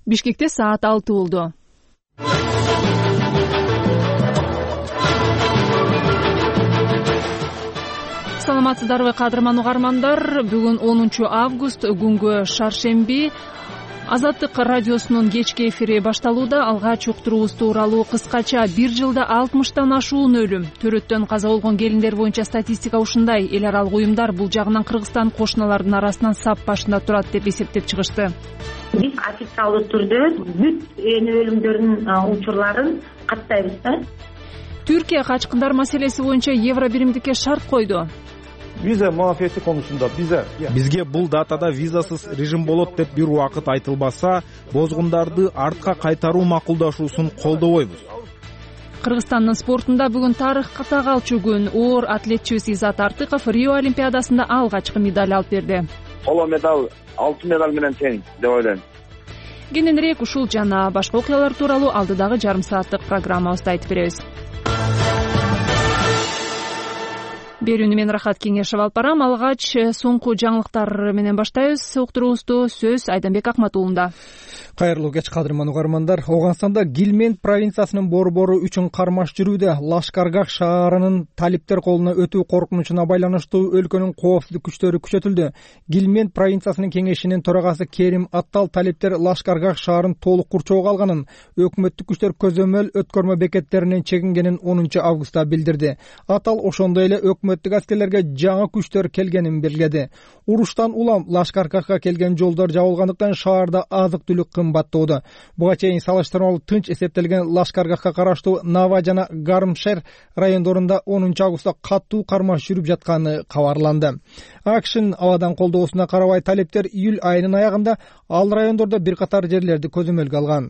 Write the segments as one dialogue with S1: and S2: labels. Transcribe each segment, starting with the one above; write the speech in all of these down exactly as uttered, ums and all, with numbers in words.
S1: Бишкекте саат алты болду. Саламатсыздарбы кадырман угармандар, бүгүн онунчу август, күнгө шаршемби. Азаттык радиосунун кечки эфири башталууда. Алгач уктуруубуз тууралуу кыскача: бир жылда алтымыштан ашуун өлүм, төрөттөн каза болгон келиндер боюнча статистика ушундай. Эл аралык уюмдар бул жагынан Кыргызстан кошуналардын арасынан сап башында турат деп эсептеп чыгышты.
S2: Биз официалдуу түрдө бүт эне өлүмдөрдүн учурларын каттайбыз да.
S1: Түркия качкындар маселеси боюнча евро биримдикке шарт койду.
S3: Виза muafiyeti konusunda bize
S4: бизге бул датада визасыз режим болот деп бир убакыт айтылбаса, бозгундарды артка кайтаруу макулдашуусун колдобойбуз.
S1: Кыргызстандын спортунда бүгүн тарыхка так алчу күн. Оор атлетчибиз Изат Артыков Рио Олимпиадасында алгачкы медаль алып берди.
S5: Коло медаль алтын медаль менен тең деп ойлойм.
S1: Кененирээк ушул жана башка окуялар тууралуу алдыдагы жарым сааттык программабызда айтып беребиз. Берүүнү мен Рахат Кеңешев алып барам. Алгач соңку жаңылыктар менен баштайбыз. Уктуруубузду сөз Айданбек Акматуулунда.
S6: Кайырлуу кеч кадырман угармандар. Оганстанда Гилмент провинциясынын борбору үчүн кармаш жүрүүдө. Лашкаргах шаарынын талиптер колуна өтүү коркунучуна байланыштуу өлкөнүн коопсуздук күчтөрү күчөтүлдү. Гилмент провинциясынын кеңешинин төрагасы Керим Аттал талиптер Лашкаргах шаарын толук курчоого алганын, өкмөттүк күчтөр көзөмөл өткөрмө бекеттеринен чегингенин онунчу августта билдирди. Аттал ошондой эле өкмөттүк аскерлерге жаңы күчтөр келгенин белгиледи. Уруштан улам Лашкаргахка келген жолдор жабылгандыктан шаарда азык-түлүк кымбаттоодо. Буга чейин салыштырмалуу тынч эсептелген Лашкаргахка караштуу Нава жана Гармшер райондорунда онунчу августта катуу кармаш жүрүп жатканы кабарланды. АКШнын абадан колдоосуна карабай талиптер июль айынын аягында ал райондордо бир катар жерлерди көзөмөлгө алган.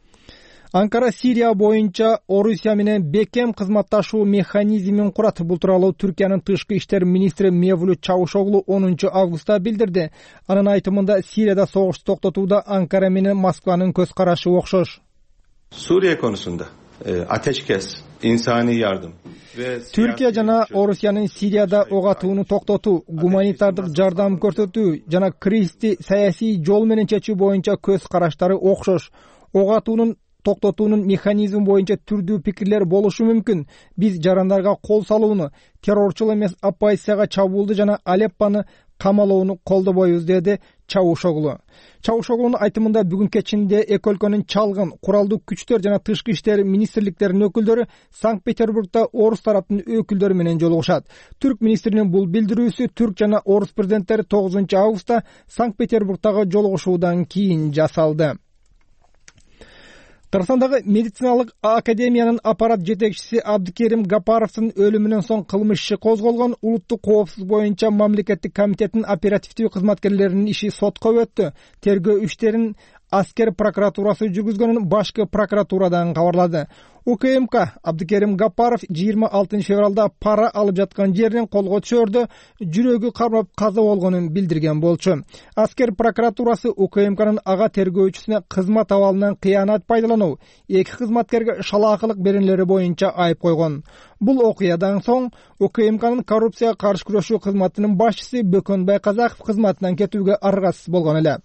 S6: Анкара Сирия боюнча Орусия менен бекем кызматташуу механизмин курат. Бул тууралуу Түркиянын тышкы иштер министри Мевлют Чавушоглу онунчу августта билдирди. Анын айтымында Сирияда согушту токтотууда Анкара менен Москванын көз карашы окшош.
S7: Suriye konusunda e, ateşkes, insani yardım ve
S6: Türkiye жана Орусиянын Сирияда ок атууну токтотуу, гуманитардык жардам көрсөтүү жана кризисти саясий жол менен чечүү боюнча көз караштары окшош. Ок атуунун токтотуунун механизми боюнча түрдүү пикирлер болушу мүмкүн. Биз жарандарга кол салууну, террорчул эмес оппозицияга чабуулду жана Алеппону камалоону колдобойбуз, деди Чавушоглу. Чавушоглунун айтымында бүгүн кечинде эки өлкөнүн чалгын, куралдуу күчтөр жана тышкы иштер министрликтеринин өкүлдөрү Санкт-Петербургда орус тараптын өкүлдөрү менен жолугушат. Түрк министринин бул билдирүүсү түрк жана орус президенттери тогузунчу августта Санкт-Петербургдагы жолугушуудан кийин жасалды. Кыргызстандагы медициналык академиянын аппарат жетекчиси Абдыкерим Гапаровдун өлүмүнөн соң кылмыш иши козголгон. Улуттук коопсуздук боюнча мамлекеттик комитеттин оперативдүү кызматкерлеринин иши сотко өттү. Тергөө иштерин аскер прокуратурасы жүргүзгөнүн башкы прокуратурадан кабарлады. УКМК Абдыкерим Гапаров жыйырма алтынчы февралда пара алып жаткан жеринен колго түшөрдө жүрөгү кармап каза болгонун билдирген болчу. Аскер прокуратурасы УКМКнын ага тергөөчүсүнө кызмат абалынан кыянат пайдалануу, эки кызматкерге шалаакылык беренелери боюнча айып койгон. Бул окуядан соң УКМКнын коррупцияга каршы күрөшүү кызматынын башчысы Бөкөнбай Казаков кызматынан кетүүгө аргасыз болгон эле.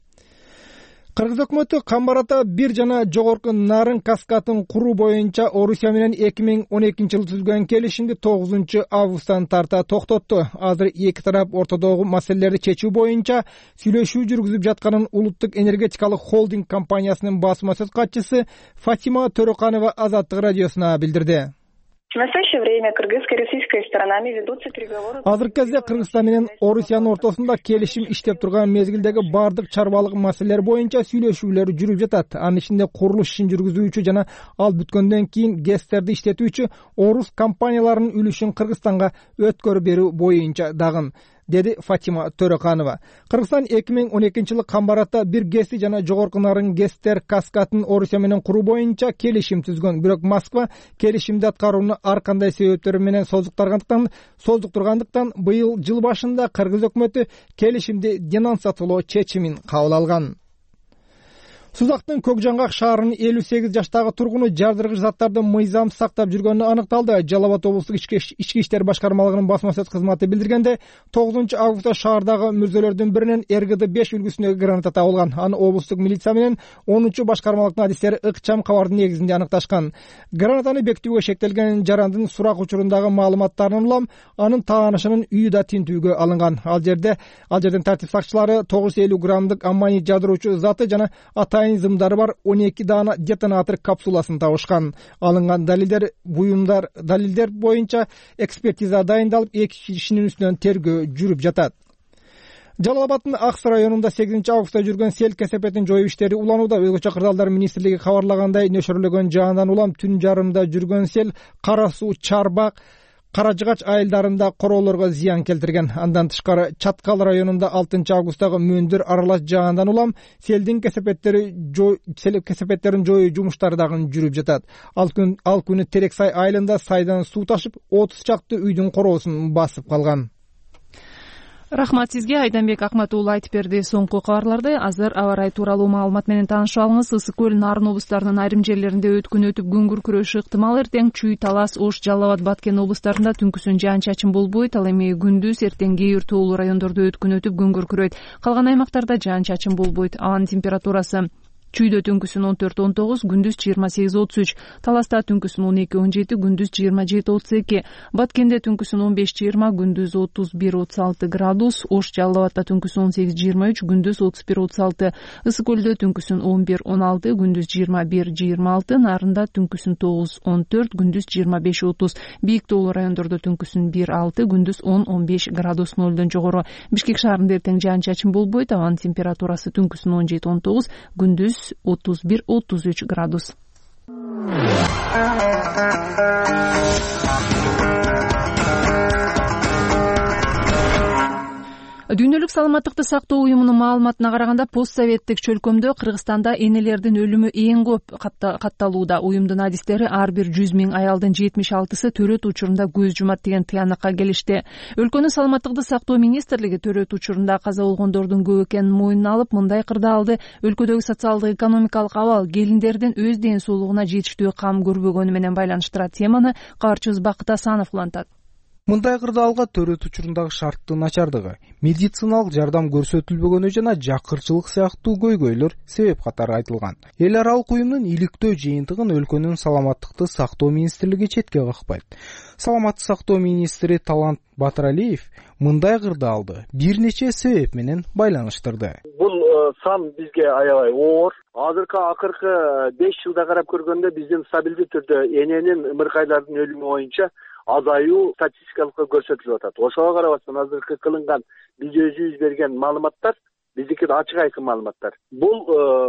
S6: Кыргыз өкмөтү Камбарата бир жана жогорку нарын каскатын куруу боюнча Орусия менен эки миң он экинчи жылы түзүлгөн келишимди тогузунчу августтан тарта токтотту. Азыр эки тарап ортодогу маселелерди чечүү боюнча сүйлөшүү жүргүзүп жатканын Улуттук энергетикалык холдинг компаниясынын басма сөз катчысы Фатима Төрөканова Азаттык радиосуна билдирди.
S8: В настоящее время кыргызско-российской сторонами ведутся переговоры.
S6: Азыркы кезде Кыргызстан менен Орусиянын ортосунда келишим иштеп турган мезгилдеги бардык чарбалык маселелер боюнча сүйлөшүүлөр жүрүп жатат. Анын ичинде курулуш ишин жүргүзүүчү жана ал бүткөндөн кийин гэстерди иштетүүчү орус компанияларынын үлүшүн Кыргызстанга өткөрүп берүү боюнча дагы, деди Фатима Төрөканова. Кыргызстан эки миң он экинчи жылы Камбаратта бир гэси жана жогорку нарын гэстер каскатын Орусия менен куруу боюнча келишим түзгөн. Бирок Москва келишимди аткарууну ар кандай себептер менен создуктургандыктан, создуктургандыктан быйыл жыл башында Кыргыз өкмөтү келишимди денонсациялоо чечимин кабыл алган. Сузактын Көк Жаңгак шаарынын элүү сегиз жаштагы тургуну жардыргыч заттарды мыйзамсыз сактап жүргөнү аныкталды. Жалал Абад облустук ички иштер башкармалыгынын басма сөз кызматы билдиргенде, тогузунчу августта шаардагы мүрзөлөрдүн биринен эр гэ дэ беш үлгүсүндөгү граната табылган. Аны облустук милиция менен онунчу башкармалыктын адистери ыкчам кабардын негизинде аныкташкан. Гранатаны бекитүүгө шектелген жарандын сурак учурундагы маалыматтарын улам анын таанышынын үйү да тинтүүгө алынган. Ал жерде ал жерден тартип сакчылары тогуз жүз элүү граммдык аммоний жадыруучу заты жана атайын зымдары бар он эки даана детонатор капсуласын табышкан. Алынган далилдер буюмдар далилдер боюнча экспертиза дайындалып, эки кишинин үстүнөн тергөө жүрүп жатат. Жалал Абадтын Акс районунда сегизинчи августта жүргөн сел кесепетин жоюу иштери уланууда. Өзгөчө кырдаалдар министрлиги кабарлагандай, нөшөрлөгөн жаандан улам түн жарымда жүргөн сел Кара суу, Чарбак, Каражыгач айылдарында короолорго зыян келтирген. Андан тышкары Чаткал районунда алтынчы августтагы мөндүр аралаш жаандан улам селдин кесепеттери сел кесепеттерин жоюу жумуштары дагы жүрүп жатат. Ал күн ал күнү Терексай айылында сайдан суу ташып, отуз чакты үйдүн короосун басып калган.
S1: Рахмат сизге, Айданбек Акматуулу айтып берди. Соңку кабарларды азыр аба ырайы тууралуу маалымат менен таанышып алыңыз. Ысык көл, Нарын облустарынын айрым жерлеринде өткүн өтүп күнгүр күрөшү ыктымал. Эртең Чүй, Талас, Ош, Жалал Абад, Баткен облустарында түнкүсүн жаан-чачын болбойт. Ал эми күндүз эртең кээ бир тоолуу райондордо өткүн өтүп күнгүр күрөйт. Калган аймактарда жаан-чачын болбойт. Абанын температурасы Чүйдө түнкүсүн он төрт он тогуз, күндүз жыйырма сегиз отуз үч, Таласта түнкүсүн он эки он жети, күндүз жыйырма жети отуз эки, Баткенде түнкүсүн он беш жыйырма, күндүз отуз бир отуз алты градус, Ош, Жалал Абадта түнкүсүн он сегиз жыйырма үч, күндүз отуз бир отуз алты, Ысык көлдө түнкүсүн он бир он алты, күндүз жыйырма бир жыйырма алты, Нарында түнкүсүн тогуз он төрт, күндүз жыйырма беш отуз, бийик тоолуу райондордо түнкүсүн бир алты, күндүз он он беш градус нөлдөн жогору. Бишкек шаарында эртең жаан-чачын болбойт. Абанын температурасы түнкүсүн он жети он тогуз, күндүз отуз бир отуз үч градус. Дүйнөлүк саламаттыкты сактоо уюмунун маалыматына караганда, постсоветтик чөлкөмдө Кыргызстанда энелердин өлүмү эң көп катталууда. Уюмдун адистери ар бир жүз миң аялдын жетимиш алтысы төрөт учурунда көз жумат деген тыянакка келишти. Өлкөнүн саламаттыкты сактоо министрлиги төрөт учурунда каза болгондордун көп экенин мойнуна алып, мындай кырдаалды өлкөдөгү социалдык экономикалык абал, келиндердин өз ден соолугуна жетиштүү кам көрбөгөнү менен байланыштырат. Теманы кабарчыбыз Бакыт Асанов улантат.
S4: Мындай кырдаалга төрөт учурундагы шарттын начардыгы, медициналык жардам көрсөтүлбөгөнү жана жакырчылык сыяктуу көйгөйлөр себеп катары айтылган. Эл аралык уюмдун иликтөө жыйынтыгын өлкөнүн саламаттыкты сактоо министрлиги четке какпайт. Саламатты сактоо министри Талант Батыралиев мындай кырдаалды бир нече себеп менен байланыштырды.
S9: Бул сан бизге аябай оор. Азыркы акыркы беш жылда карап көргөндө биздин стабилдүү түрдө эненин ымыркайлардын өлүмү боюнча азаюу статистикалык көрсөтүлүп атат. Ошого карабастан азыркы кылынган биз өзүбүз берген маалыматтар биздики ачык айкын маалыматтар. Бул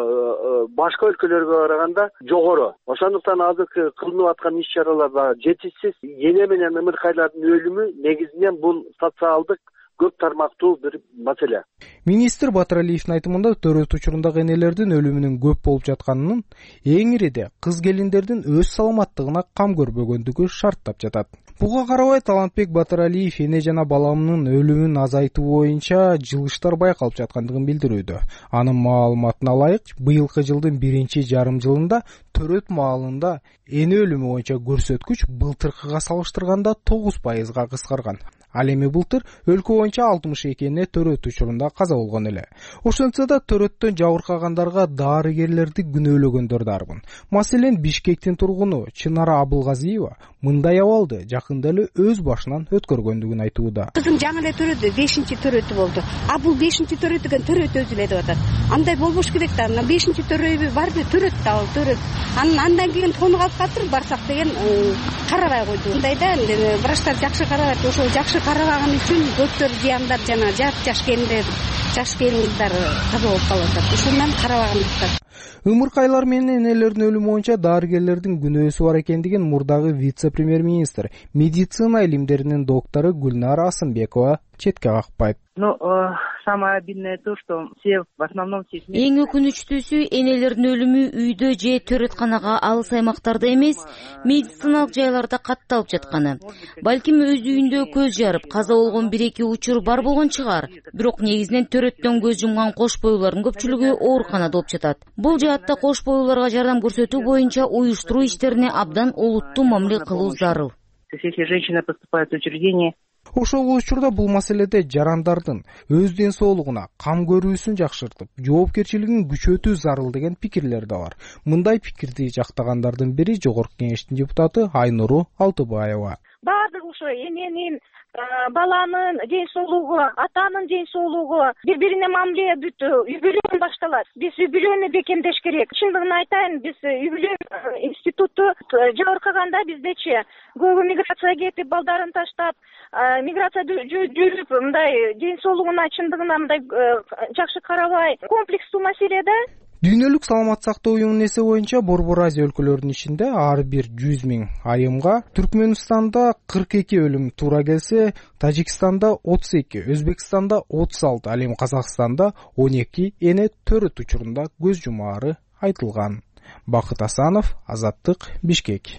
S9: башка өлкөлөргө караганда жогору. Ошондуктан азыркы кылынып аткан иш-чараларда жетишсиз эне менен ымыркайлардын өлүмү негизинен бул социалдык көп тармактуу бир маселе.
S4: Министр Батыралиевдин айтымында төрөт учурундагы энелердин өлүмүнүн көп болуп жатканынын эң ириде кыз келиндердин өз саламаттыгына кам көрбөгөндүгү шарттап жатат. Буга карабай Талантбек Батыралиев эне жана баламынын өлүмүн азайтуу боюнча жылыштар байкалып жаткандыгын билдирүүдө. Анын маалыматына ылайык, быйылкы жылдын биринчи жарым жылында төрөт маалында эне өлүмү боюнча көрсөткүч былтыркыга салыштырганда тогуз пайызга кыскарган. Ал эми былтыр өлкө боюнча алтымыш эки эне төрөт учурунда каза болгон эле. Ошентсе да төрөттөн жабыркагандарга дарыгерлерди күнөөлөгөндөр да арбын. Маселен, Бишкектин тургуну Чынара Абылгазиева мындай абалды жакында эле өз башынан өткөргөндүгүн айтууда.
S10: Кызым жаңы эле төрөдү, бешинчи төрөтү болду. А бул бешинчи төрөт деген төрөт өзү эле деп атат. Андай болбош керек да. Мына бешинчи төрөбү барбы? Төрөт да, ал төрөт. Анан андан кийин тону калып калыптыр, барсак деген карабай койду. Мындай да, врачтар жакшы карабайт, ошол жакшы карабаган үчүн көптөр жыяндар жана жаш жаш келиндер, жаш келин кыздар каза болуп калып атат. Ушундан карабагандыктан.
S4: Ымыркайлар менен энелердин өлүмү боюнча дарыгерлердин күнөөсү бар экендигин мурдагы вице-премьер-министр, медицина илимдеринин доктору Гүлнара Асымбекова четке какпайт.
S11: Ну, самое обидное то, что все в основном все...
S12: Эң өкүнүчтүүсү энелердин өлүмү үйдө же төрөтканага алыс аймактарда эмес, медициналык жайларда катталып жатканы. Балким өз үйүндө көз жарып, каза болгон бир эки учур бар болгон чыгар. Бирок негизинен төрөттөн көз жумган кош бойлуулардын көпчүлүгү ооруканада болуп жатат. Бул жаатта кош бойлууларга жардам көрсөтүү боюнча уюштуруу иштерине абдан олуттуу мамиле кылуу зарыл.
S11: Если женщина поступает в учреждение,
S4: ошол учурда бул маселеде жарандардын өз ден соолугуна кам көрүүсүн жакшыртып, жоопкерчилигин күчөтүү зарыл деген пикирлер да бар. Мындай пикирди жактагандардын бири Жогорку Кеңештин депутаты Айнуру Алтыбаева.
S13: Баардык ушу эненин, баланын ден соолугу, атанын ден соолугу бири-бирине мамиле бүт үй бүлөнү башталат. Биз үй бүлөнү бекемдеш керек. Чындыгын айтайын, биз үй бүлө институту жабыркаганда биздечи көбү миграция кетип, балдарын таштап, миграция жүрүп, мындай ден соолугуна чындыгына мындай жакшы карабай, комплекстүү маселе да.
S4: Дүйнөлүк саламат сактоо уюмунун эсеби боюнча Борбор Азия өлкөлөрүнүн ичинде ар бир жүз миң айымга Түркмөнстанда кырк эки өлүм туура келсе, Тажикстанда отуз эки, Өзбекстанда отуз алты, ал эми Казакстанда он эки эне төрөт учурунда көз жумаары айтылган. Бакыт Асанов, Азаттык, Бишкек.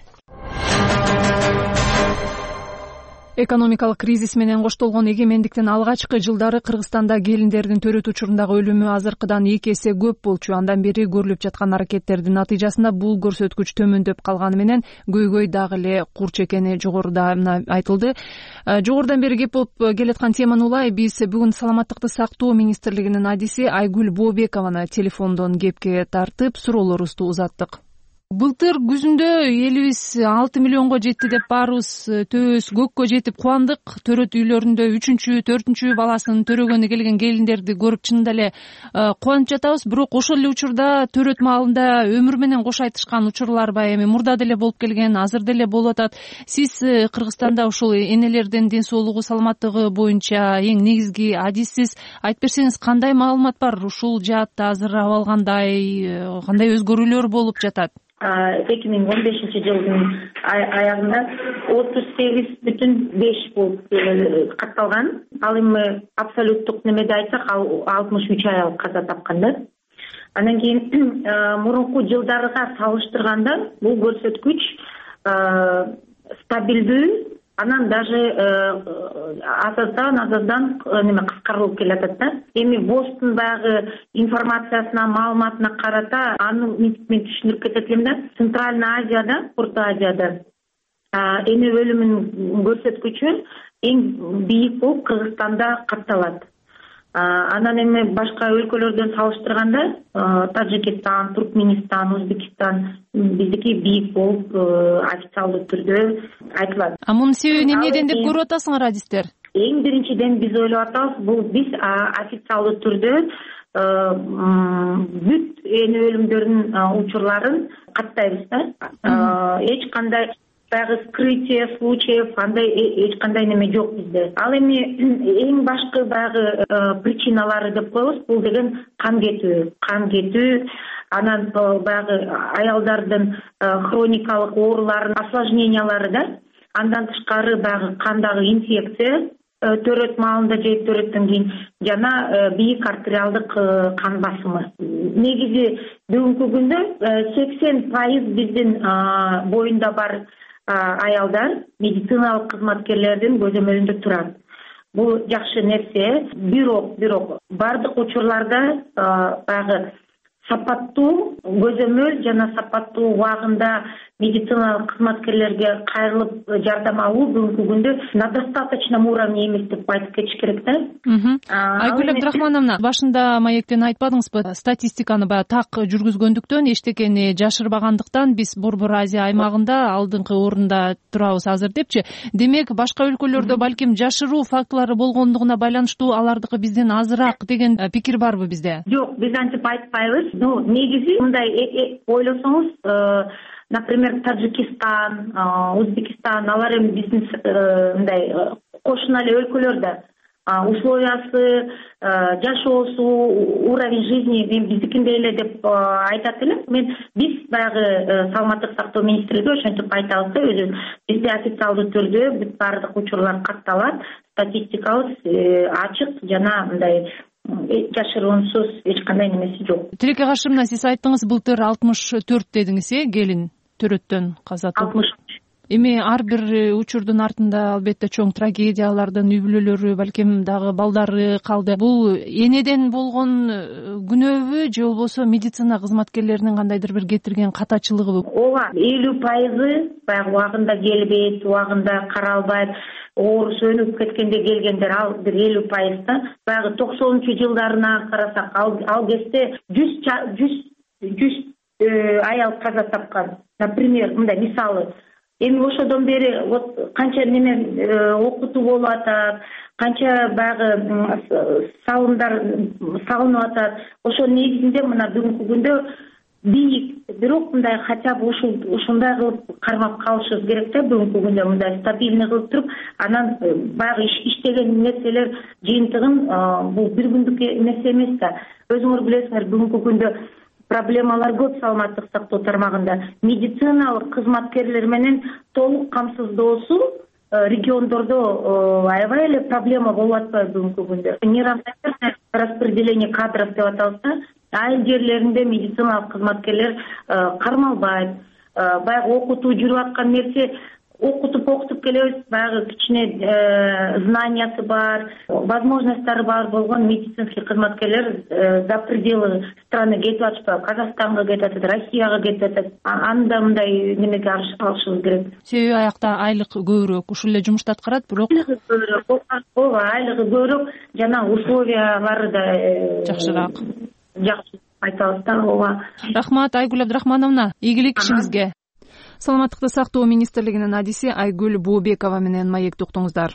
S1: Экономикалык кризис менен коштолгон эгемендиктин алгачкы жылдары Кыргызстанда келиндердин төрөт учурундагы өлүмү азыркыдан эки эсе көп болчу. Андан бери көрүлүп жаткан аракеттердин натыйжасында бул көрсөткүч төмөндөп калганы менен көйгөй дагы эле курч экени жогоруда айтылды. Жогорудан бери кеп болуп келаткан теманы улай биз бүгүн саламаттыкты сактоо министрлигинин адиси Айгүл Бообекованы телефондон кепке тартып суроолорубузду узаттык. Былтыр күзүндө элибиз алты миллионго жетти деп баарыбыз төбөбүз көккө жетип кубандык. Төрөт үйлөрүндө үчүнчү, төртүнчү баласын төрөгөнү келген келиндерди көрүп чынында эле кубанып жатабыз. Бирок ошол эле учурда төрөт маалында өмүр менен кош айтышкан учурлар баягы эми мурда деле болуп келген, азыр деле болуп атат. Сиз Кыргызстанда ушул энелердин ден соолугу, саламаттыгы боюнча эң негизги адиссиз. Айтып берсеңиз, кандай маалымат бар? Ушул жаатта азыр абал кандай, кандай өзгөрүүлөр болуп жатат?
S2: эки миң он бешинчи жылдын аягында отуз сегиз бүтүн беш болуп катталган. Ал эми абсолюттук немеде айтсак, алтымыш үч аял каза тапкан да. Андан кийин мурунку жылдарга салыштырганда бул көрсөткүч стабилдүү, анан даже азаздан азаздан неме кыскарылып келатат да. Эми ВОЗдун баягы информациясына, маалыматына карата аны мен түшүндүрүп кетет элем да. Центральный Азияда, Орто Азияда эне өлүмүнүн көрсөткүчү эң бийик болуп Кыргызстанда катталат. Анан эми башка өлкөлөрдөн салыштырганда Тажикстан, Туркменистан, Өзбекстан биздики бийик болуп официалдуу түрдө айтылат.
S1: А мунун себебин эмнеден деп көрүп атасыңар адистер?
S2: Эң биринчиден биз ойлоп атабыз, бул биз официалдуу түрдө бүт эне өлүмдөрүнүн учурларын каттайбыз да. Эч кандай баягы скрытие случаев, андай эч кандай неме жок бизде. Ал эми эң башкы баягы причиналары деп коебуз, бул деген кан кетүү, кан кетүү, анан баягы аялдардын хроникалык ооруларын осложнениялары да. Андан тышкары баягы кандагы инфекция, төрөт маалында же төрөттөн кийин жана бийик артериалдык кан басымы. Негизи бүгүнкү күндө сексен пайыз биздин боюнда бар аялдар медициналык кызматкерлердин көзөмөлүндө турат. Бул жакшы нерсе. Бирок, бирок бардык учурларда баягы сапаттуу көзөмөл жана сапаттуу убагында медициналык кызматкерлерге кайрылып жардам алуу бүгүнкү күндө на достаточном уровне эмес деп айтып кетиш керек да.
S1: Айгүл Абдрахмановна, башында маектен айтпадыңызбы, статистиканы баягы так жүргүзгөндүктөн, эчтекени жашырбагандыктан биз Борбор Азия аймагында алдыңкы орунда турабыз азыр депчи. Демек, башка өлкөлөрдө балким жашыруу фактылары болгондугуна байланыштуу алардыкы бизден азыраак деген пикир барбы бизде?
S2: Жок, биз антип айтпайбыз. Ну, негизи мындай ойлосоңуз, например, Таджикистан, Өзбекстан, алар эми биздин мындай кошуна эле өлкөлөр да. условиясы, жашоосу, уровень жизни биздикиндей эле деп айтат элем. Мен биз баягы саламаттык сактоо министрлиги ошентип айтабыз да, өзү бизде официалдуу түрдө бүт баардык учурлар катталат, статистикабыз ачык жана мындай жашыруунсуз эч кандай немеси жок.
S1: Тилеке Кашымовна, сиз айттыңыз былтыр алтымыш төрт дедиңиз, э, келин төрөттөн каза тапты. алтымыш Эми ар бир учурдун артында албетте чоң трагедиялардын үй бүлөлөрү, балким дагы балдары калды. Бул энеден болгон күнөөбү же болбосо медицина кызматкерлеринин кандайдыр бир кетирген катачылыгыбы?
S2: Ооба, элүү пайызы баягы убагында келбейт, убагында каралбайт, оор сөнүп кеткенде келгендер ал бир элүү пайыз да. Баягы токсонунчу жылдарына карасак, ал ал кезде жүз жүз жүз аял каза тапкан. Например, мындай мисалы, эми ошодон бери вот канча неме окутуу болуп атат, канча баягы салымдар салынып атат. Ошо негизинде мына бүгүнкү күндө бийик, бирок мындай хотя бы ушул ушундай кылып кармап калышыбыз керек да, бүгүнкү күндө мындай стабильный кылып туруп, анан баягы иштеген нерселер жыйынтыгын бул бир күндүк нерсе эмес да. Өзүңөр билесиңер, бүгүнкү күндө проблемалар көп саламаттык сактоо тармагында. Медициналык кызматкерлер менен толук камсыздоосу региондордо аябай эле проблема болуп атпайбы бүгүнкү күндө. Неравномерное распределение кадров деп атабыз да. Айыл жерлеринде медициналык кызматкерлер кармалбайт. Баягы окутуу жүрүп аткан нерсе окутуп окутуп келебиз, баягы кичине знаниясы бар, возможностьтары бар болгон медицинский кызматкерлер за пределы страны кетип атышпайбы, Казакстанга кетип атат, Россияга кетип атат. Анда мындай немеге алышыбыз керек.
S1: Себеби аякта айлык көбүрөөк, ушул эле жумушту аткарат, бирок
S2: айлыгы көбүрөөк, ооба, айлыгы көбүрөөк, жана условиялары да
S1: жакшыраак.
S2: Жакшы айтабыз да, ооба.
S1: Рахмат, Айгүл Абдрахмановна, ийгилик ишиңизге. Саламаттыкты сактоо министрлигинин адиси Айгүл Бообекова менен маектте уктуңуздар.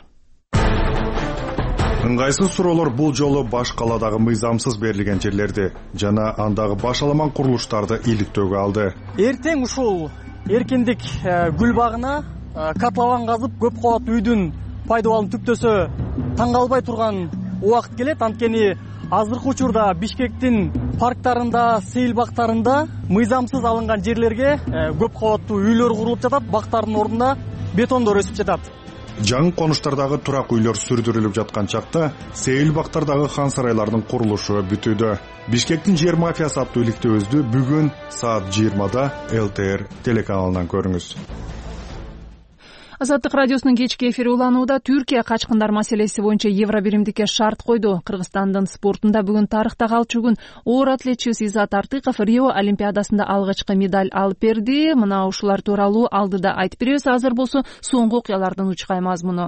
S14: Ыңгайсыз суроолор бул жолу баш каладагы мыйзамсыз берилген жерлерди жана андагы башаламан курулуштарды иликтөөгө алды.
S6: Эртең ушул эркиндик гүл багына котлован казып көп кабаттуу үйдүн пайда балын түптөсө таң калбай турган убакыт келет. Анткени азыркы учурда Бишкектин парктарында, сейил бактарында мыйзамсыз алынган жерлерге көп кабаттуу үйлөр курулуп жатат, бактардын ордуна бетондор өсүп жатат.
S14: Жаңы конуштардагы турак үйлөр сүрдүрүлүп жаткан чакта сейил бактардагы хан сарайлардын курулушу бүтүүдө. Бишкектин жер мафиясы аттуу иликтөөбүздү бүгүн саат жыйырмада эл тэ эр телеканалынан көрүңүз.
S1: Азаттык радиосунун кечки эфири уланууда. Түркия качкындар маселеси боюнча Евробиримдикке шарт койду. Кыргызстандын спортунда бүгүн тарыхта калчу күн. Оор атлетчибиз Изат Артыков Рио Олимпиадасында алгачкы медаль алып берди. Мына ушулар тууралуу алдыда айтып беребиз. Азыр болсо соңку окуялардын учкай мазмуну.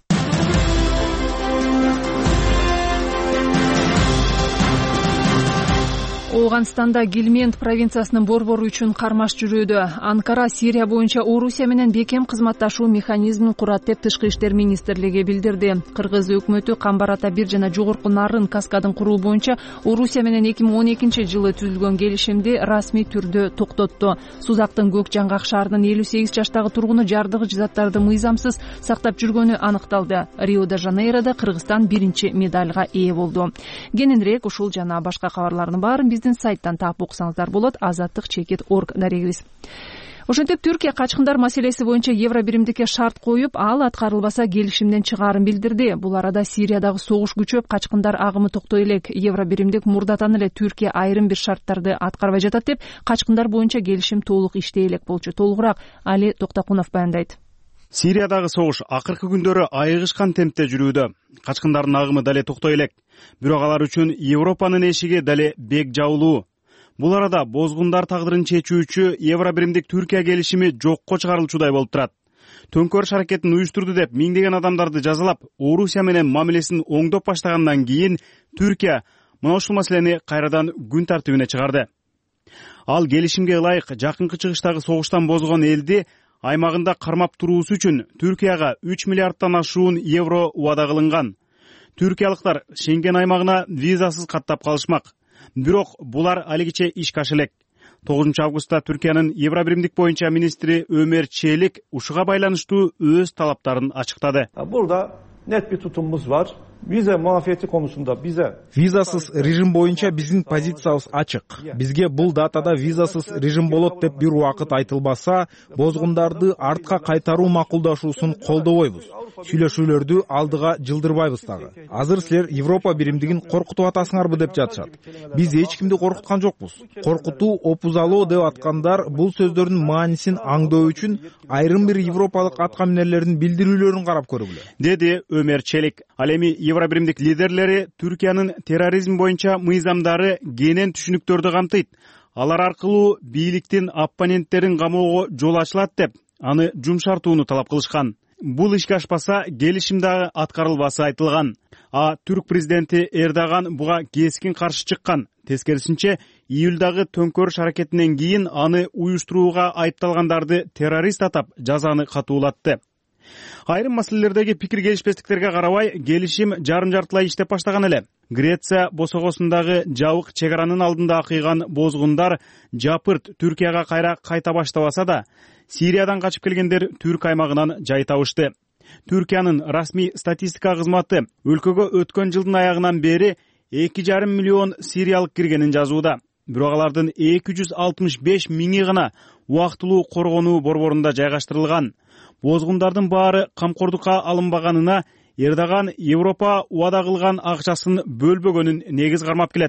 S1: Ооганстанда Гилмент провинциясынын борбору үчүн кармаш жүрүүдө. Анкара Сирия боюнча Орусия менен бекем кызматташуу механизмин курат деп Тышкы иштер министрлиги билдирди. Кыргыз өкмөтү Камбар ата бир жана Жогорку Нарын каскадын куруу боюнча Орусия менен эки миң он экинчи жылы түзүлгөн келишимди расмий түрдө токтотту. Сузактын Көк Жаңгак шаарынын элүү сегиз жаштагы тургуну жардыгыч заттарды мыйзамсыз сактап жүргөнү аныкталды. Рио-де-Жанейрода Кыргызстан биринчи медальга ээ болду. Кененирээк ушул жана башка кабарлардын баарын биздин сайттан таап окусаңыздар болот. азаттык чекит орг дарегибиз. Ошентип Түркия качкындар маселеси боюнча Евробиримдикке шарт коюп, ал аткарылбаса келишимден чыгаарын билдирди. Бул арада Сириядагы согуш күчөп, качкындар агымы токтой элек. Евробиримдик мурдатан эле Түркия айрым бир шарттарды аткарбай жатат деп, качкындар боюнча келишим толук иштей элек болчу. Толугураак Али Токтокунов баяндайт.
S15: Сириядагы согуш акыркы күндөрү айыгышкан темпте жүрүүдө. Качкындардын агымы дале токтой элек. Бирок алар үчүн Европанын эшиги дале бек жабылуу. Бул арада бозгундар тагдырын чечүүчү Евробиримдик Түркия келишими жокко чыгарылчудай болуп турат. Төңкөрүш аракетин уюштурду деп миңдеген адамдарды жазалап, Орусия менен мамилесин оңдоп баштагандан кийин Түркия мына ушул маселени кайрадан күн тартибине чыгарды. Ал келишимге ылайык жакынкы чыгыштагы согуштан бозгон элди аймагында кармап туруусу үчүн Түркияга үч миллиардтан ашуун евро убада кылынган. Түркиялыктар Шенген аймагына визасыз каттап калышмак. Бирок булар алигиче ишке аша элек. тогузунчу августта Түркиянын Евробиримдик боюнча министри Өмер Челик ушуга байланыштуу өз талаптарын ачыктады.
S3: Burada net bir tutumumuz var. Vize muafiyeti konusunda bize
S4: визасыз режим боюнча биздин позициябыз ачык. Бизге бул датада визасыз режим болот деп бир убакыт айтылбаса, бозгундарды артка кайтаруу макулдашуусун колдобойбуз. Сүйлөшүүлөрдү алдыга жылдырбайбыз дагы. Азыр силер Европа биримдигин коркутуп атасыңарбы деп жатышат. Биз эч кимди коркуткан жокпуз. Коркутуу, опузалоо деп аткандар бул сөздөрдүн маанисин аңдоо үчүн айрым бир европалык аткаминерлердин билдирүүлөрүн карап көргүлө,
S15: деди Өмер Челик. Ал эми Евробиримдик лидерлери Түркиянын терроризм боюнча мыйзамдары кенен түшүнүктөрдү камтыйт. Алар аркылуу бийликтин оппоненттерин камоого жол ачылат деп, аны жумшартууну талап кылышкан. Бул ишке ашпаса, келишим дагы аткарылбасы айтылган. А түрк президенти Эрдоган буга кескин каршы чыккан. Тескерисинче, июлдагы төңкөрүш аракетинен кийин аны уюштурууга айыпталгандарды террорист атап жазаны катуулатты. Айрым маселелердеги пикир келишпестиктерге карабай, келишим жарым-жартылай иштеп баштаган эле. Греция босогосундагы жабык чек аранын алдында акыйган бозгундар жапырт Түркияга кайра кайта баштабаса да, Сириядан качып келгендер Түрк аймагынан жай табышты. Түркиянын расмий статистика кызматы өлкөгө өткөн жылдын аягынан бери эки жарым миллион сириялык киргенин жазууда. Бирок алардын эки жүз алтымыш беш миңи гана убактылуу коргонуу борборунда жайгаштырылган. Бозгундардын баары камкордукка алынбаганына Эрдоган Европа убада кылган акчасын бөлбөгөнүн негиз кармап келет.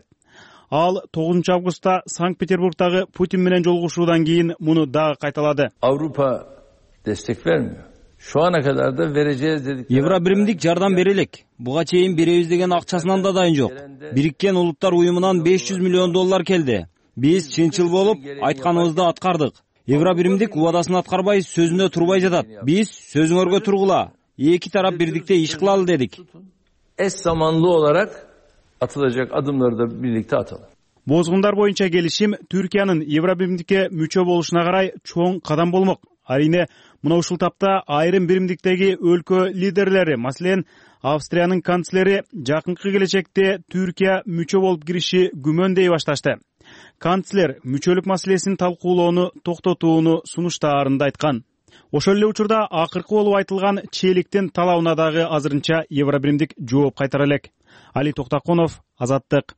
S15: Ал тогузунчу августта Санкт-Петербургдагы Путин менен жолугушуудан кийин муну дагы кайталады.
S16: Avrupa destek vermiyor. Şu ana kadar da vereceğiz dedik.
S17: Евробиримдик жардам берелек. Буга чейин беребиз деген акчасынан да дайын жок. Бириккен Улуттар уюмунан беш жүз миллион доллар келди. Биз чынчыл болуп айтканыбызды аткардык. Евробиримдик убадасын аткарбай, сөзүндө турбай жатат. Биз сөзүңөргө тургула, эки тарап бирдикте иш кылалы дедик.
S16: Eş zamanlı olarak atılacak adımları da birlikte atalım.
S15: Bozgunдар боюнча келишим Түркиянын Евробиримдикке мүчө болушуна карай чоң кадам болмок. Арине мына ушул тапта айрым биримдиктеги өлкө лидерлери, маселен Австриянын канцлери жакынкы келечекте Түркия мүчө болуп кириши күмөндөй башташты. Канцлер мүчөлүк маселесин талкуулоону токтотууну сунуштаарында айткан. Ошол эле учурда акыркы болуп айтылган Челиктин талабына дагы азырынча Евробиримдик жооп кайтара элек. Али Токтаконов, Азаттык.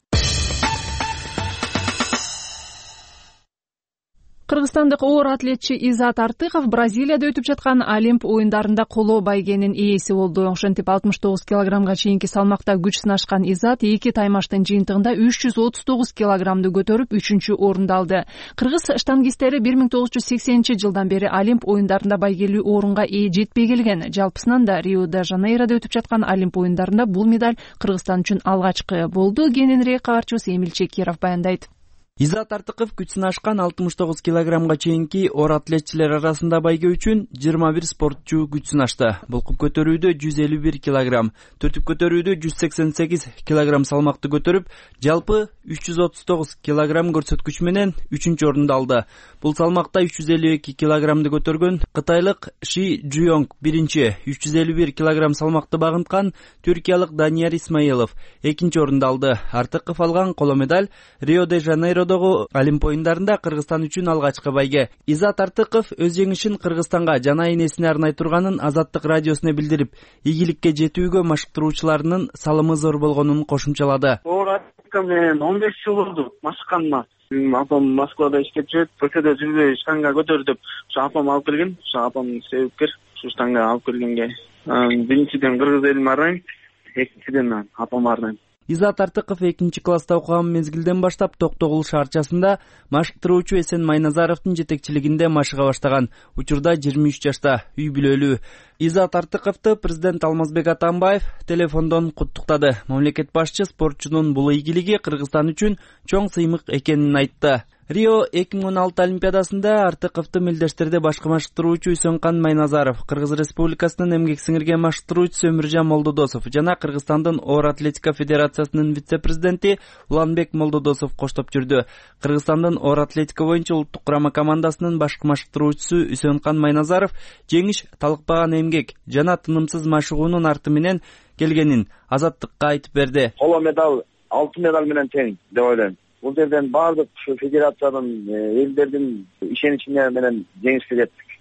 S1: Кыргызстандык оор атлетчи Изат Артыков Бразилияда өтүп жаткан Олимп оюндарында коло байгенин ээси болду. Ошентип алтымыш тогуз килограммга чейинки салмакта күч сынашкан Изат эки таймаштын жыйынтыгында үч жүз отуз тогуз килограммды көтөрүп үчүнчү орунду алды. Кыргыз штангисттери бир миң тогуз жүз сексенинчи жылдан бери Олимп оюндарында байгелүү орунга ээ жетпей келген. Жалпысынан да Рио-де-Жанейрода өтүп жаткан Олимп оюндарында бул медаль Кыргызстан үчүн алгачкы болду. Кененирээк кабарчыбыз Эмил Чекиров баяндайт.
S17: Изат Артыков күч сынашкан алтымыш тогуз килограммга чейинки оор атлетчилер арасында байге үчүн жыйырма бир спортчу күч сынашты. Булкуп көтөрүүдө жүз элүү бир килограмм, төртүп көтөрүүдө жүз сексен сегиз килограмм салмакты көтөрүп, жалпы үч жүз отуз тогуз килограмм көрсөткүч менен үчүнчү орунду алды. Бул салмакта үч жүз элүү эки килограммды көтөргөн кытайлык Ши Жуйонг биринчи, үч жүз элүү бир килограмм салмакты багынткан түркиялык Данияр Исмаилов экинчи орунду алды. Артыков алган коло медаль Рио-де-Жанейро Олимп оюндарында Кыргызстан үчүн алгачкы байге. Изат Артыков өз жеңишин Кыргызстанга жана энесине арнай турганын Азаттык радиосуна билдирип, ийгиликке жетүүгө машыктыруучуларынын салымы зор болгонун кошумчалады.
S18: Оор атлетика менен он беш жыл болду машыкканыма. Апам Москвада иштеп жүрөт, өлкөдө жүрбөй штанга көтөр деп, ушу апам алып келген. Ушу апам себепкер ушу штанга алып келгенге. Биринчиден Кыргыз элине арнайм, экинчиден апам арнайм.
S17: Изат Артыков экинчи класста окуган мезгилден баштап Токтогул шаарчасында машыктыруучу Эсен Майназаровдун жетекчилигинде машыга баштаган. Учурда жыйырма үч жашта, үй бүлөлүү. Изат Артыковду президент Алмазбек Атамбаев телефондон куттуктады. Мамлекет башчы спортчунун бул ийгилиги Кыргызстан үчүн чоң сыймык экенин айтты. Рио эки миң он алты олимпиадасында Артыковду мелдештерде башкы машыктыруучу Үсөнкан Майназаров, Кыргыз Республикасынын эмгек сиңирген машыктыруучусу Өмүржан Молдодосов жана Кыргызстандын оор атлетика федерациясынын вице-президенти Уланбек Молдодосов коштоп жүрдү. Кыргызстандын оор атлетика боюнча улуттук курама командасынын башкы машыктыруучусу Үсөнкан Майназаров жеңиш талыкпаган эмгек жана тынымсыз машыгуунун арты менен келгенин Азаттыкка айтып берди.
S5: Коло медаль, алтын медаль менен тең деп ойлойм. Бул жерден баардык ушу федерациянын, элдердин ишеничине менен жеңишке жеттик.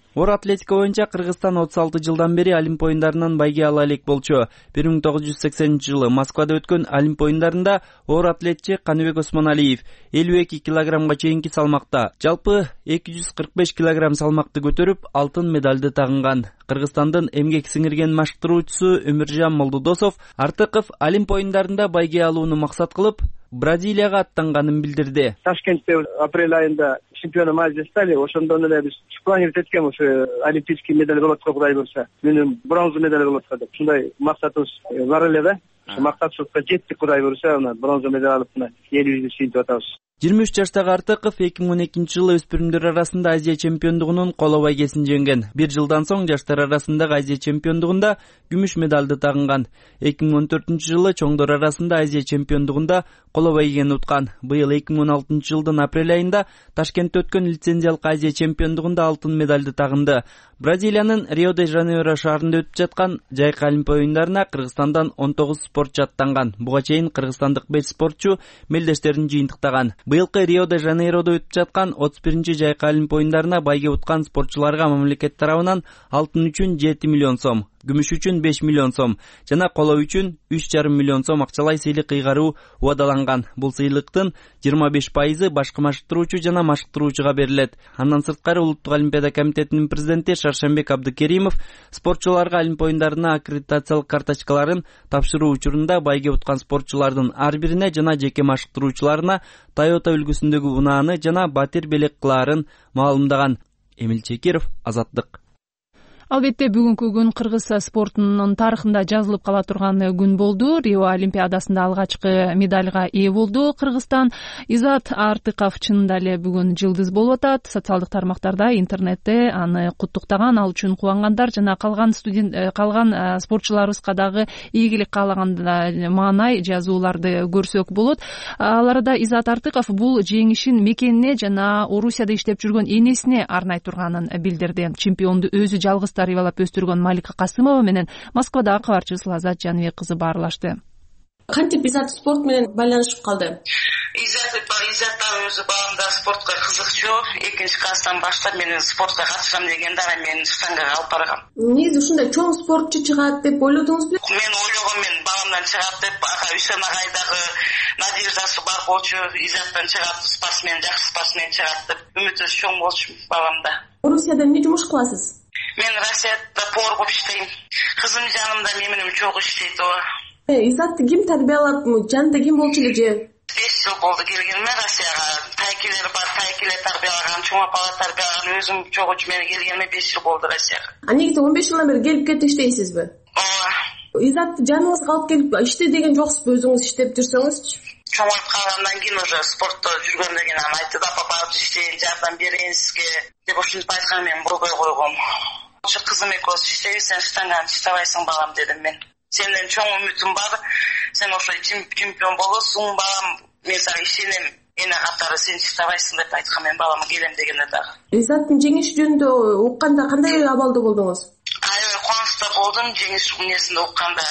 S17: Оор атлетика боюнча Кыргызстан отуз алты жылдан бери Олимп оюндарынан байге ала элек болчу. бир миң тогуз жүз сексенинчи жылы Москвада өткөн Олимп оюндарында оор атлетчи Каныбек Осмоналиев элүү эки килограммга чейинки салмакта, жалпы эки жүз кырк беш килограмм салмакты көтөрүп, алтын медалды тагынган. Кыргызстандын эмгек сиңирген машыктыруучусу Өмүржан Молдодосов Артыков Олимп оюндарында байге алууну максат кылып, Бразилияга аттанганын билдирди.
S18: Ташкентте апрель айында чемпионом Азии стали. Ошондон эле биз планировать эткем, ушу олимпийский медаль болот, Кудай буюрса. Менин бронза медаль болот деп. Ушундай максатыбыз бар эле да. Максатыбызга жеттик, Кудай буюрса, бронза медаль алып, элибизди сыйынтып атабыз.
S17: жыйырма үч жаштагы Артыков эки миң он экинчи жылы өспүрүмдөр арасында Азия чемпиондугунун коло байгесин жеңген. Бир жылдан соң жаштар арасындагы Азия чемпиондугунда күмүш медалды тагынган. эки миң он төртүнчү жылы чоңдор арасында Азия чемпиондугунда коло байгени уткан. Быйыл эки миң он алтынчы жылдын апрель айында Ташкентте өткөн лицензиялык Азия чемпиондугунда алтын медалды тагынды. Бразилиянын Рио-де-Жанейро шаарында өтүп жаткан жайкы Олимп оюндарына Кыргызстандан он тогуз спортчу аттанган. Буга чейин кыргызстандык беш спортчу мелдештерин жыйынтыктаган. Быйылкы Рио-де-Жанейrodо өтүп жаткан отуз биринчи жайкы Олимп оюндарына байге уткан спортчуларга мамлекет тарабынан алтын үчүн жети миллион сом, күмүш үчүн беш миллион сом жана коло үчүн үч жарым миллион сом акчалай сыйлык ыйгаруу убадаланган. Бул сыйлыктын жыйырма беш пайызы башкы машыктыруучу жана машыктыруучуга берилет. Андан сырткары Улуттук олимпиада комитетинин президенти Шаршембек Абдыкеримов спортчуларга Олимп оюндарына аккредитациялык карточкаларын тапшыруу учурунда байге уткан спортчулардын ар бирине жана жеке машыктыруучуларына Toyota үлгүсүндөгү унааны жана батир белек кылаарын маалымдаган. Эмил Чекиров, Азаттык.
S1: Албетте бүгүнкү күн кыргыз спортунун тарыхында жазылып кала турган күн болду. Рио олимпиадасында алгачкы медальга ээ болду Кыргызстан. Изат Артыков чынында эле бүгүн жылдыз болуп атат. Социалдык тармактарда, интернетте аны куттуктаган, ал үчүн кубангандар жана калган студент калган спортчуларыбызга дагы ийгилик каалаган маанай жазууларды көрсөк болот. Аларда Изат Артыков бул жеңишин мекенине жана Орусияда иштеп жүргөн энесине арнай турганын билдирди. Чемпионду өзү жалгыз тарбиялап өстүргөн Малика Касымова менен Москвадагы кабарчыбыз Лазат Жаныбек кызы баарлашты.
S19: Кантип Изат спорт менен байланышып калды?
S20: Изат Изаттан өзү баламда спортко кызыкчу. Экинчи класстан баштап мен спортко катышам дегенде анан мени штангага алып баргам.
S19: Негизи ушундай чоң спортчу чыгат деп ойлодуңузбу?
S20: Мен ойлогом, мен баламдан чыгат деп, ага Үсен агайдагы надеждасы бар болчу. Изаттан чыгат спортсмен, жакшы спортсмен чыгат деп үмүтүбүз чоң болчу баламда.
S19: Орусияда эмне жумуш кыласыз?
S20: Мен Россияда повар болуп иштейм. Кызым жанымда мен менен чогуу иштейт о.
S19: Изатты ким тарбиялап, жанында ким болчу эле же?
S20: беш жыл болду келгениме Россияга. Тайкелер бар, тайкелер тарбиялаган, чоң апалар тарбиялаган, өзүм чогуу мен келгениме беш жыл болду Россияга.
S19: А негизи он беш жылдан бери келип кетип иштейсизби?
S20: Ооба.
S19: Изатты жаныңызга алып келип иште деген жоксузбу, өзүңүз иштеп жүрсөңүзчү?
S20: Чоңоюп калгандан кийин уже спортто жүргөндөн кийин анан айтты да, папа иштейин, жардам берейин сизге деп ушинтип айткан, мен бургой койгом. Ошо кызым экөөбүз иштейбиз, сен штанганы тиштабайсың балам дедим мен. Сенден чоң үмүтүм бар, сен ошо чемпион болосуң балам, мен сага ишенем, эне катары сен тиштабайсың деп айткан, мен балама келем дегенде дагы.
S19: Изаттын жеңиши жөнүндө укканда кандай абалда болдуңуз?
S20: Аябай кубанычта болдум, жеңиш эмнесинде укканда.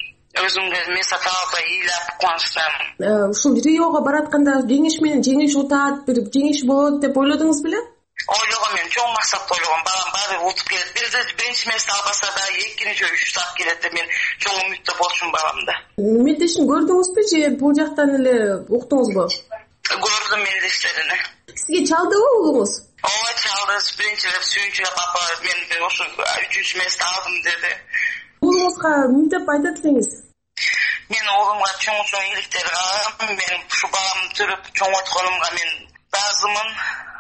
S20: Өзүмгө место таап ыйлап кубанычтан.
S19: Ушул Риого баратканда жеңиш менен жеңиш утат, бир жеңиш болот деп ойлодуңуз беле?
S20: Ойлогом, мен чоң максатты ойлогом, балам баары утуп келет. Бирде биринчи место албаса да экинчи, үчүнчү алып келет деп мен чоң үмүттө болчумун баламда.
S19: Мелдешин көрдүңүзбү же бул жактан эле уктуңузбу?
S20: Көрдүм мелдештерини.
S19: Сизге чалдыбы уулуңуз?
S20: Ооба, чалды. Биринчи рет сүйүнчүгө папа мен ошо үчүнчү место алдым деди.
S19: Уулуңузга эмне деп айтат элеңиз?
S20: Мен уулумга чоң-чоң ийгиликтер каалайм. Мен ушу баламды төрөп чоңойтконумга мен ыраазымын.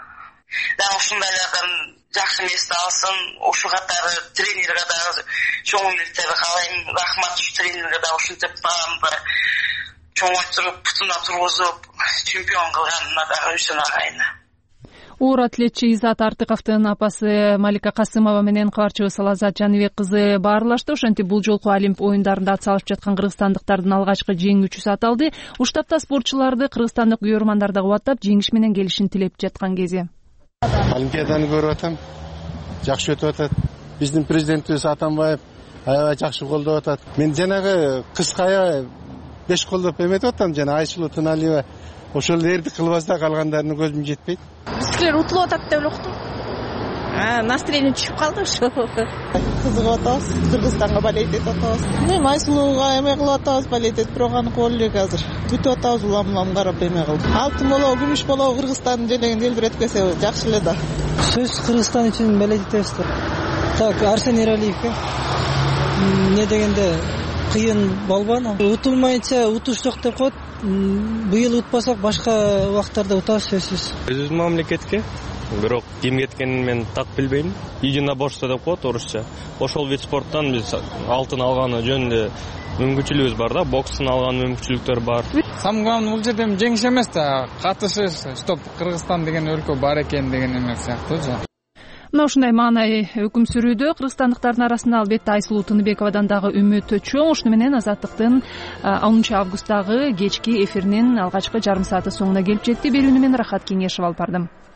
S20: Дагы ушундайлардан жакшы место алсын, ушу катары тренерге дагы чоң ийгиликтер каалайм. Рахмат ушу тренерге дагы ушинтип баламды чоңойтуруп, бутуна тургузуп, чемпион кылганына дагы Үсен агайына.
S1: Оор атлетчи Изат Артыковдун апасы Малика Касымова менен кабарчыбыз Лазат Жаныбек кызы баарлашты. Ошентип бул жолку Олимп оюндарында атсалышып жаткан кыргызстандыктардын алгачкы жеңүүчүсү аталды. Уштапта спортчуларды кыргызстандык күйөрмандар да кубаттап, жеңиш менен келишин тилеп жаткан кези.
S21: Олимпиаданы көрүп атам. Жакшы өтүп атат. Биздин президентибиз Атамбаев аябай жакшы колдоп атат. Мен жанагы кызга аябай беш колдоп эметип атам, жана Айсулуу Туналиева ошол эрдик кылбаса калгандарына көзүм жетпейт.
S19: Силер утулуп атат деп эле уктум.
S7: настроение түшүп калды ошо.
S22: Кызыгып атабыз, Кыргызстанга болеть этип атабыз. Эми Айсулууга эме кылып атабыз, болеть этип, бирок аны колу элек азыр. Күтүп атабыз, улам улам карап эме кылып. Алтын болобу, күмүш болобу, Кыргызстандын желегин желбиреткесе жакшы эле да.
S23: Сөз Кыргызстан үчүн болеть этебиз. Так, Арсен Эралиевге эмне дегенде кыйын болбону. Утулмайынча утуш жок деп коет. Быйыл утпасак башка убактарда утабыз сөзсүз.
S24: Өзүбүздүн мамлекетке, бирок ким кеткенин мен так билбейм. Единоборство деп коет орусча. Ошол вид спорттон биз алтын алганы жөнүндө мүмкүнчүлүгүбүз бар да, бокстун алган мүмкүнчүлүктөр бар.
S25: Самое главное бул жерде жеңиш эмес да, катышыш, стоп Кыргызстан деген өлкө бар экен деген эме сыяктуу жа.
S1: Мына ушундай маанай өкүм сүрүүдө. Кыргызстандыктардын арасында албетте Айсулуу Тыныбековадан дагы үмүт чоң. Ушуну менен Азаттыктын онунчу августтагы кечки эфиринин алгачкы жарым сааты соңуна келип жетти. Берүүнү мен Рахат Кеңешев алып бардым.